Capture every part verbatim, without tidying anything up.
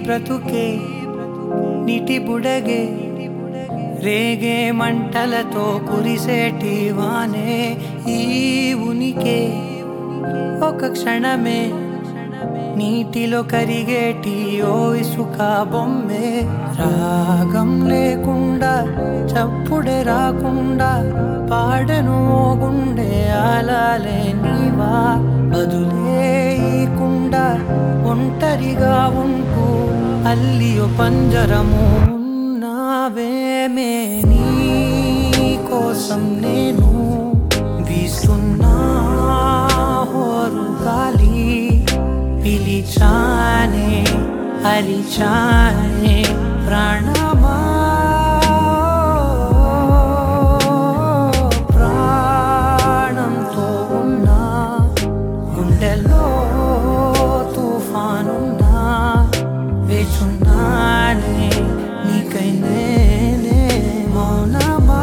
బ్రతుకే నీటి బుడగే రేగే మంటలతో కురిసేటి వానే ఈ ఉనికే ఒక క్షణమే నీటిలో కరిగేటి ఓ ఇసుక బొమ్మే రాగం లేకుండా చప్పుడే రాకుండా పాడను ఓ గుండె ఆలాలే నీవా బదులే ఈకుండా ఒంటరిగా ఉంటూ అల్లియో పంజరము ఉన్నావేమే నీ కోసం నేను వీస్తున్నా హోరు గాలి పిలిచానే అరిచానే ప్రాణమా ప్రాణంతో ఉన్నా గుండెల్లో తుఫానున్నా వేచున్నానే నీకై నేనే మౌనమా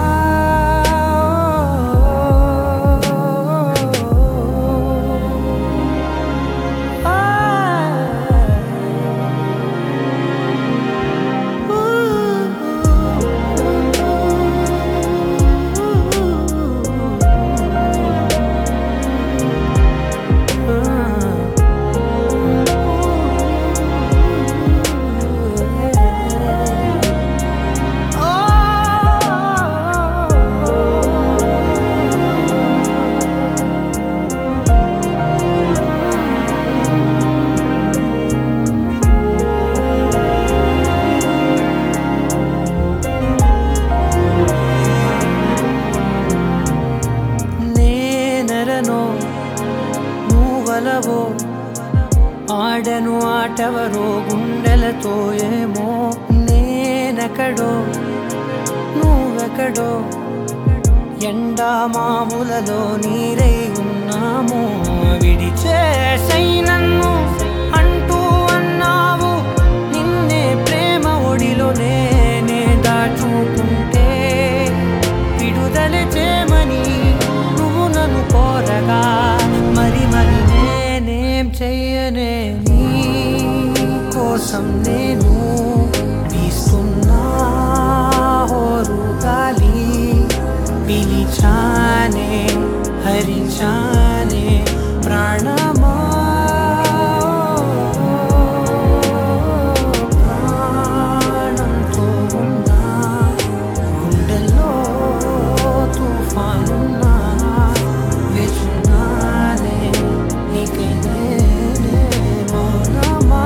నువ్వలవో ఆడను ఆటవరో గుండెలతో ఏమో నేనెక్కడో నువ్వెక్కడో ఎండా మామూలలో నీరై ఉన్నాము విడిచేసై నన్ను అంటూ అన్నావు నిన్నే ప్రేమ ఒడిలో నేనే దాచుకుంటే విడుదల చేయమని నువ్వు నన్ను కోరగా మరి మరి నేనేం చెయ్యనే నీ కోసం నేను వీస్తున్నా హోరు గాలి పిలిచానే హరించానే ప్రాణమా ప్రాణంతో ఉన్నా గుండెల్లో తుఫానున్నా వేచున్నానే నీకై నేనే మౌనమా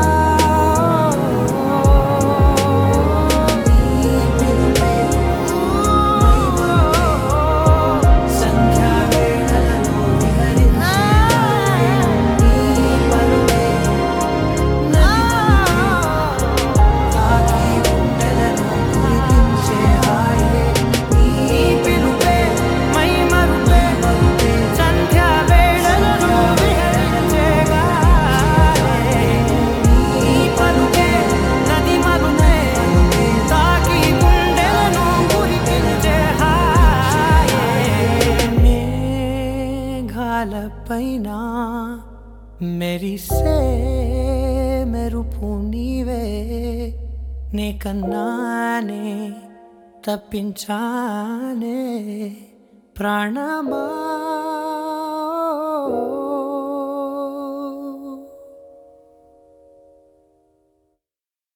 పైన మెరిసే మెరుపు నీవే నే కన్నానే తప్పించానే ప్రాణమా